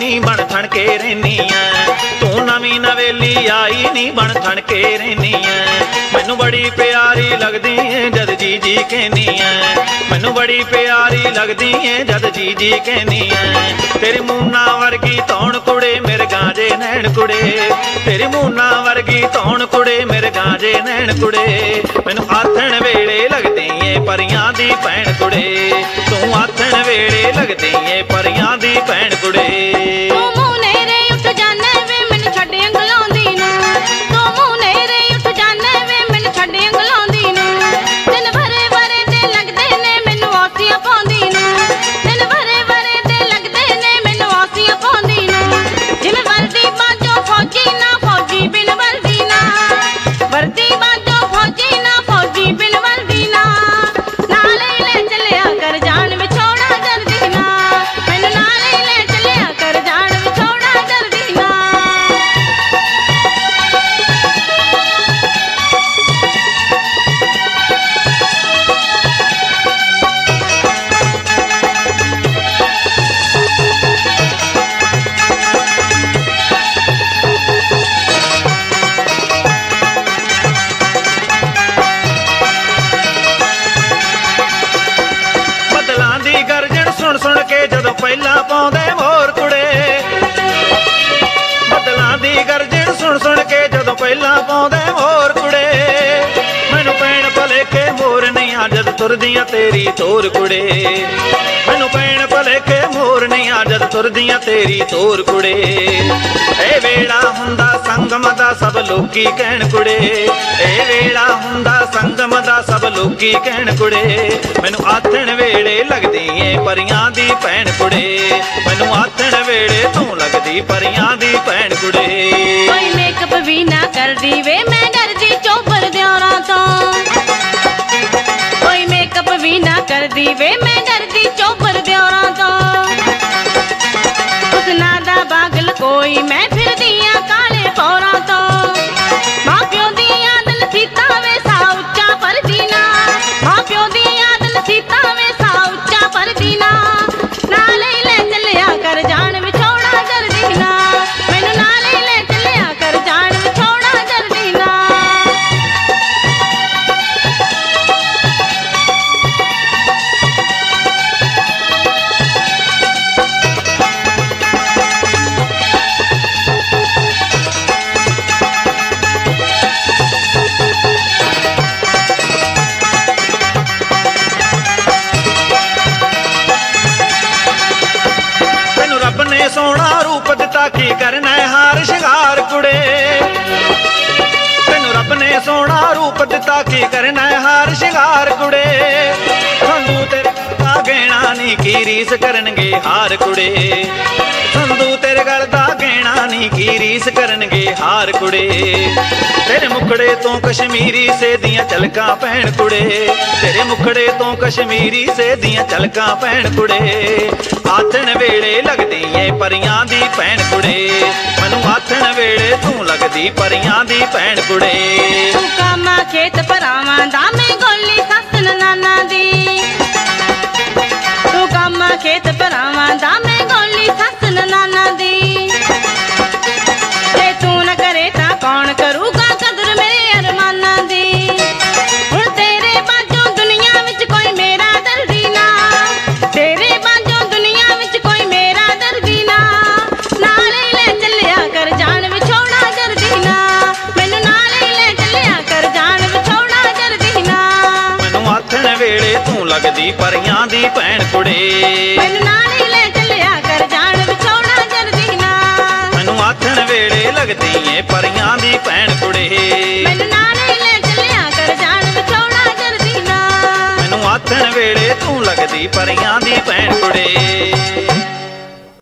ਨੀ ਬਣ ਠਣ ਕੇ ਰਹਿਨੀ ਐ। ਤੂੰ ਨਵੀਂ ਨਵੇਲੀ ਆਈ ਨੀ ਬਣ ਠਣ ਕੇ ਰਹਿਨੀ ਐ। ਮੈਨੂੰ ਬੜੀ ਪਿਆਰੀ ਲੱਗਦੀ ਏ ਜਦ ਜੀ ਜੀ ਕਹਿਨੀ ਐ। ਮੈਨੂੰ ਬੜੀ ਪਿਆਰੀ ਲੱਗਦੀ ਏ ਜਦ ਜੀ ਜੀ ਕਹਿਨੀ ਐ। ਤੇਰੀ ਮੂਨਾ ਵਰਗੀ ਧੌਣ ਕੁੜੇ ਮੇਰੇ ਗਾਜੇ ਨੈਣ ਕੁੜੇ। ਤੇਰੀ ਮੂਨਾ ਵਰਗੀ ਧੌਣ ਕੁੜੇ ਮੇਰੇ ਗਾਜੇ ਨੈਣ ਕੁੜੇ। ਮੈਨੂੰ ਆਥਣ ਵੇਲੇ ਲੱਗਦੀ ਏ ਪਰੀਆਂ ਦੀ ਭੈਣ ਕੁੜੇ। ਤੂੰ ਆਥਣ ਵੇਲੇ ਲੱਗਦੀ ਏ ਪਰੀਆਂ ਦੀ ਭੈਣ ਕੁੜੇ। ਤੂੰ ਮੂੰਹ ਨੇਰੇ ਉੱਠ ਜਾਣਾ ਵੇ ਮੈਨੂੰ ਛੱਡ ਅੰਗਲਾਉਂਦੀ ਨੂੰ। ਤੂੰ ਮੂੰਹ ਨੇਰੇ ਉੱਠ ਜਾਣਾ ਵੇ ਮੈਨੂੰ ਛੱਡ ਅੰਗਲਾਉਂਦੀ ਨੂੰ। ਦਿਨ ਭਰੇ ਭਰੇ ਤੇ ਲੱਗਦੇ ਨੇ ਮੈਨੂੰ ਆਸੀਆਂ ਪਾਉਂਦੀ ਨੂੰ। ਦਿਨ ਭਰੇ ਭਰੇ ਤੇ ਲੱਗਦੇ ਨੇ ਮੈਨੂੰ ਆਸੀਆਂ ਪਾਉਂਦੀ ਨੂੰ। ਜਿਵੇਂ ਵਰਦੀ ਬਾਝੋਂ ਫੌਜੀ ਨਾ ਫੌਜੀ ਬਿਨ ਵਰਦੀ ਨਾ। ਵਰਦੀ ਬਾਝੋਂ ਫੌਜੀ ਨਾ ਫੌਜੀ ਬਿਨ ਵਰਦੀ ਨਾ। ਨਾਲ ਹੀ ਲੈ ਚੱਲਿਆ ਕਰ ਜਾਨ ਵਿਛੋੜਾ ਜਰਦੀ ਨਾ। ਮੈਨੂੰ ਨਾਲ ਹੀ ਲੈ ਚੱਲਿਆ ਕਰ ਜਾਨ ਵਿਛੋੜਾ ਜਰਦੀ ਨਾ। ਬੱਦਲਾਂ ਦੀ ਗਰਜਣ ਸੁਣ ਸੁਣ ਕੇ ਜਦੋਂ ਪਹਿਲਾਂ ਪਾਉਂਦੇ ਮੋਰ ਕੁੜੇ। ਬੱਦਲਾਂ ਦੀ ਗਰਜਣ ਸੁਣ ਸੁਣ ਕੇ ਜਦੋਂ ਪਹਿਲਾਂ ਪਾਉਂਦੇ ਮੋਰ ਕੁੜੇ। ਮੈਨੂੰ ਪੈਣ ਭਲੇਖੇ ਮੋਰ ਨਹੀਂ ਆ ਜਦ ਤੁਰਦੀਆਂ ਤੇਰੀ ਤੋਰ ਕੁੜੇ। ਮੈਨੂੰ ਪੈਣ ਭਲੇਖੇ ਮੋਰ ਨਹੀਂ ਆ ਜਦ ਤੁਰਦੀਆਂ ਤੇਰੀ ਤੋਰ ਕੁੜੇ। ਇਹ ਵੇਲਾ ਹੁੰਦਾ ਸੰਗਮ ਦਾ ਸਭ ਲੋਕੀ ਕਹਿਣ ਕੁੜੇ। ਇਹ ਵੇਲਾ ਹੁੰਦਾ ਸੰਗਮ ਦਾ ਸਭ ਲੋਕੀ ਕਹਿਣ ਕੁੜੇ। ਮੈਨੂੰ ਆਥਣ ਵੇਲੇ ਲੱਗਦੀ ਏ ਪਰੀਆਂ ਦੀ ਭੈਣ ਕੁੜੇ। ਮੈਨੂੰ ਆਥਣ ਵੇਲੇ ਤੂੰ ਲੱਗਦੀ ਪਰੀਆਂ ਦੀ ਭੈਣ ਕੁੜੇ। ਕੋਈ ਮੇਕਅਪ ਵੀ ਨਾ ਕਰਦੀ ਵੇ ਮੈਂ ਡਰਦੀ ਚੋਬਰ ਦਿਓਰਾਂ ਤੋਂ। ਕੋਈ ਮੇਕਅਪ ਵੀ ਨਾ ਕਰਦੀ ਵੇ ਮੈਂ ਡਰਦੀ ਚੋਬਰ ਦਿਓਰਾਂ ਤੋਂ। ਹੁਸਨਾ ਦਾ ਬਾਗਲ ਕੋਈ ਮੈਂ ਫਿਰਦੀ ਆਂ ਕਾਲੇ ਪੌਰਾਂ ਤੋਂ। ਮਾਂ ਪਿਓ ਦੀ ਯਾਦ ਨਸੀਤਾਂ ਵੇ ਸਾ ਉੱਚਾ ਪਰਦੀ ਨਾ। ਮਾਂ ਪਿਓ ਦੀ ਯਾਦ ਨਸੀਤਾਂ ਵੇ ਸਾ ਉੱਚਾ ਪਰਦੀ ਨਾ। ਨਾਲ ਹੀ ਲੈ ਚੱਲਿਆ ਕਰ ਜਾਨ ਵਿਛੋੜਾ ਜਰਦੀ ਨਾ। ਮੈਨੂੰ ਨਾਲ ਹੀ ਲੈ ਚੱਲਿਆ ਕਰ ਜਾਨ ਵਿਛੋੜਾ ਜਰਦੀ ਨਾ। ਤੈਨੂੰ ਰੱਬ ਨੇ ਸੋਹਣਾ ਰੂਪ ਦਿੱਤਾ ਕੀ ਕਰਨਾ ਹੈ ਹਾਰ ਸ਼ਿੰਗਾਰ ਕੁੜੇ। ਤੈਨੂੰ ਰੱਬ ਨੇ ਸੋਹਣਾ ਰੂਪ ਦਿੱਤਾ ਕੀ ਕਰਨਾ ਹੈ ਹਾਰ ਸ਼ਿੰਗਾਰ ਕੁੜੇ। ਸੰਧੂ ਤੇਰੇ ਦਾ ਗਹਿਣਾ ਨੀ ਕੀ ਰੀਸ ਕਰਨਗੇ ਹਾਰ ਕੁੜੇ। ਸੰਧੂ ਤੇਰੇ ਗਲ ਦਾ ਗਹਿਣਾ ਨੀ ਕੀ ਰੀਸ ਕਰਨਗੇ ਹਾਰ ਕੁੜੇ। ਤੇਰੇ ਮੁਖੜੇ ਤੋਂ ਕਸ਼ਮੀਰੀ ਸੇ ਦੀਆਂ ਝਲਕਾਂ ਪੈਣ ਕੁੜੇ। ਤੇਰੇ ਮੁਖੜੇ ਤੋਂ ਕਸ਼ਮੀਰੀ ਸੇ ਦੀਆਂ ਝਲਕਾਂ ਪੈਣ ਕੁੜੇ। ਆਥਣ ਵੇਲੇ ਲੱਗਦੀ ਏ ਪਰੀਆਂ ਦੀ ਭੈਣ ਕੁੜੇ। ਮੈਨੂੰ ਆਥਣ ਵੇਲੇ ਤੂੰ ਲੱਗਦੀ ਪਰੀਆਂ ਦੀ ਭੈਣ ਕੁੜੇ। ਤੂੰ ਕਾਮਾ ਖੇਤ ਭਰਾਵਾਂ ਦਾ ਮੈਂ ਗੋਲੀ ਸੱਸ ਨਾਨਾ ਦੀ। ਤੂੰ ਕਾਮਾ ਖੇਤ ਭਰਾਵਾਂ ਦਾ ਮੈਂ ਗੋਲੀ ਸੱਸ ਨਾਨਾ ਦੀ। ਜੇ ਤੂੰ ਨਾ ਕਰੇ ਤਾਂ ਕੌਣ ਕਰੂਗਾ ਕਦਰ ਮੇਰੇ ਅਰਮਾਨਾਂ ਦੀ। ਹੁਣ ਤੇਰੇ ਬਾਝੋਂ ਦੁਨੀਆ ਵਿੱਚ ਕੋਈ ਮੇਰਾ ਦਰਦੀ ਨਾ। ਤੇਰੇ ਬਾਝੋਂ ਦੁਨੀਆ ਵਿੱਚ ਕੋਈ ਮੇਰਾ ਦਰਦੀ ਨਾ। ਨਾਲ ਹੀ ਲੈ ਚੱਲਿਆ ਕਰ ਜਾਨ ਵਿਛੋੜਾ ਜਰਦੀ ਨਾ। ਮੈਨੂੰ ਨਾਲ ਹੀ ਲੈ ਚੱਲਿਆ ਕਰ ਜਾਨ ਵਿਛੋੜਾ ਜਰਦੀ ਨਾ। ਮੈਨੂੰ ਆਥਣ ਵੇਲੇ ਤੂੰ ਲੱਗਦੀ ਪਰੀਆਂ ਦੀ ਭੈਣ ਕੁੜੇ। ਮੈਨੂੰ ਨਾਲ ਹੀ ਲੈ ਚੱਲਿਆ ਕਰ ਜਾਨ ਵਿਛੋੜਾ ਜਰਦੀ ਨਾ। ਮੈਨੂੰ ਆਥਣ ਵੇਲੇ ਲੱਗਦੀ ਏ ਪਰੀਆਂ ਦੀ ਭੈਣ ਕੁੜੇ। ਮੈਨੂੰ ਨਾਲ ਹੀ ਲੈ ਚੱਲਿਆ ਕਰ ਜਾਨ ਵਿਛੋੜਾ ਜਰਦੀ ਨਾ। ਮੈਨੂੰ ਆਥਣ ਵੇਲੇ ਤੂੰ ਲੱਗਦੀ ਪਰੀਆਂ ਦੀ ਭੈਣ ਕੁੜੇ।